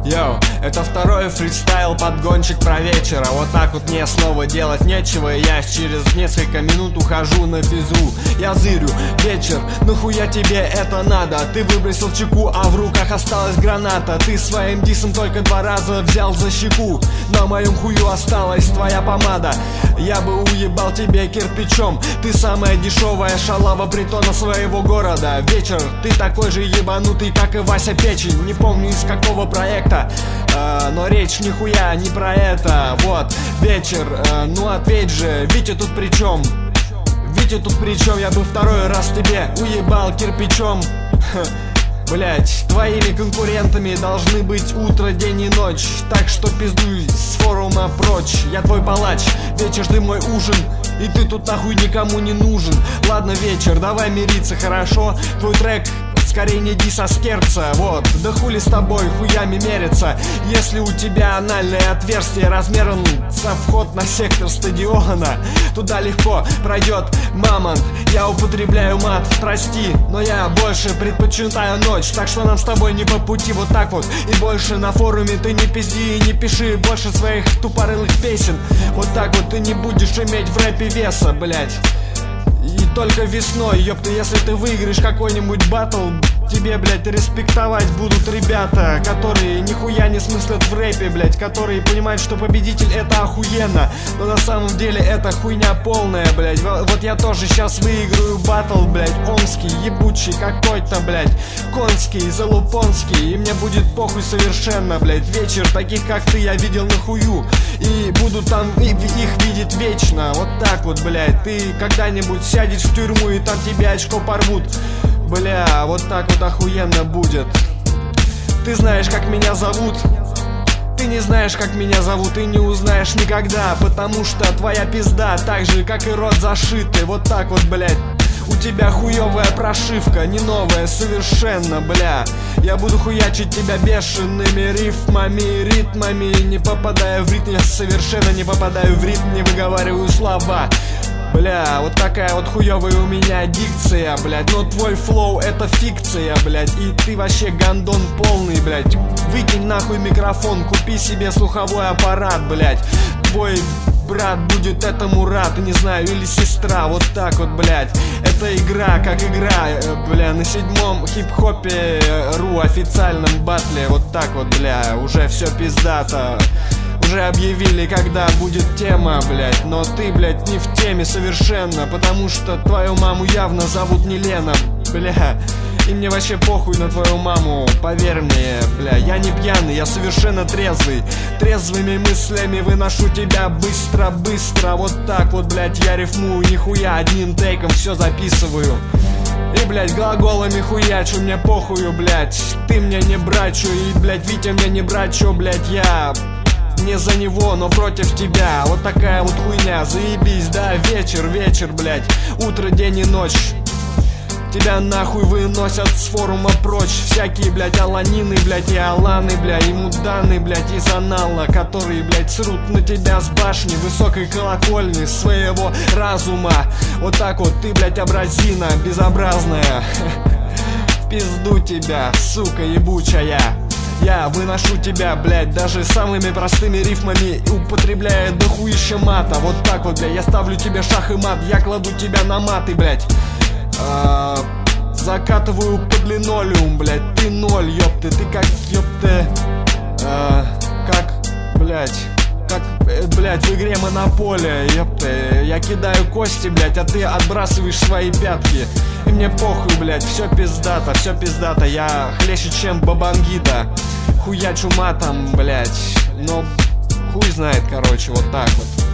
Йоу, это второй фристайл подгончик про вечера. Вот так вот мне снова делать нечего, и я через несколько минут ухожу на физру. Я зырю, вечер, нахуя тебе это надо? Ты выбросил чеку, а в руках осталась граната. Ты своим дисом только 2 раза взял за щеку. На моем хую осталась твоя помада. Я бы уебал тебе кирпичом. Ты самая дешевая шалава притона своего города. Вечер, ты такой же ебанутый, как и Вася Печень. Не помню из какого проекта, но речь нихуя не про это. Вот, вечер, ну ответь же, Витя тут при чем? Витя тут при чем? Я бы второй раз тебе уебал кирпичом. Блять, твоими конкурентами должны быть утро, день и ночь. Так что пиздуй с форума прочь. Я твой палач, вечер, ты мой ужин, и ты тут нахуй никому не нужен. Ладно, вечер, давай мириться, хорошо? Твой трек скорее не дис, а скерца. Вот, да хули с тобой хуями мериться, если у тебя анальное отверстие размером со вход на сектор стадиона. Туда легко пройдет мамонт. Я употребляю мат, прости, но я больше предпочитаю ночь. Так что нам с тобой не по пути, вот так вот. И больше на форуме ты не пизди и не пиши больше своих тупорылых песен. Вот так вот ты не будешь иметь в рэпе веса, блять. И только весной, ёпта, если ты выиграешь какой-нибудь батл, тебе, блядь, респектовать будут ребята, которые нихуя не смыслят в рэпе, блядь, которые понимают, что победитель это охуенно, но на самом деле это хуйня полная, блядь. Вот я тоже сейчас выиграю батл, блядь, омский, ебучий какой-то, блядь, конский, залупонский, и мне будет похуй совершенно, блядь. Вечер таких, как ты, я видел на хую, и буду там их видеть вечно. Вот так вот, блядь, ты когда-нибудь сядешь в тюрьму, и там тебе очко порвут. Бля, вот так вот охуенно будет. Ты знаешь, как меня зовут? Ты не знаешь, как меня зовут, и не узнаешь никогда, потому что твоя пизда так же, как и рот зашитый. Вот так вот, блядь. У тебя хуёвая прошивка, не новая совершенно, бля. Я буду хуячить тебя бешеными рифмами, ритмами, не попадая в ритм. Я совершенно не попадаю в ритм, не выговариваю слова. Бля, вот такая вот хуёвая у меня дикция, блядь. Но твой флоу это фикция, блядь. И ты вообще гандон полный, блядь. Выкинь нахуй микрофон, купи себе слуховой аппарат, блядь. Твой брат будет этому рад, не знаю, или сестра, вот так вот, блядь. Это игра, как игра, бля, на 7-м хип-хопе ру официальном батле. Вот так вот, бля, уже все пиздато. Уже объявили, когда будет тема, блядь. Но ты, блядь, не в теме совершенно, потому что твою маму явно зовут не Лена, бля. И мне вообще похуй на твою маму, поверь мне, бля. Я не пьяный, я совершенно трезвый. Трезвыми мыслями выношу тебя быстро-быстро. Вот так вот, блядь, я рифмую, нихуя, одним тейком все записываю. И, блядь, глаголами хуячу, мне похую, блядь. Ты мне не брачу, и, блядь, Витя мне не брачу, блядь, я... Не за него, но против тебя. Вот такая вот хуйня, заебись, да, вечер, блядь. Утро, день и ночь. Тебя нахуй выносят с форума прочь. Всякие, блядь, аланины, блядь, и аланы, блядь, и муданы, блядь, из анала, которые, блядь, срут на тебя с башни высокой колокольни своего разума. Вот так вот ты, блядь, абразина безобразная. В пизду тебя, сука ебучая. Я выношу тебя, блядь, даже самыми простыми рифмами, употребляя дохуища мата. Вот так вот, блядь, я ставлю тебе шах и мат, я кладу тебя на маты, блядь. Закатываю под линолеум, блядь, ты ноль, ёпты, ты как, ёпты, как, блядь, как, блядь, в игре Монополия, ёпты. Я кидаю кости, блядь, а ты отбрасываешь свои пятки. И мне похуй, блядь, все пиздато, я хлеще, чем Бабангида. Хуячу матом, блядь, но хуй знает, короче, вот так вот.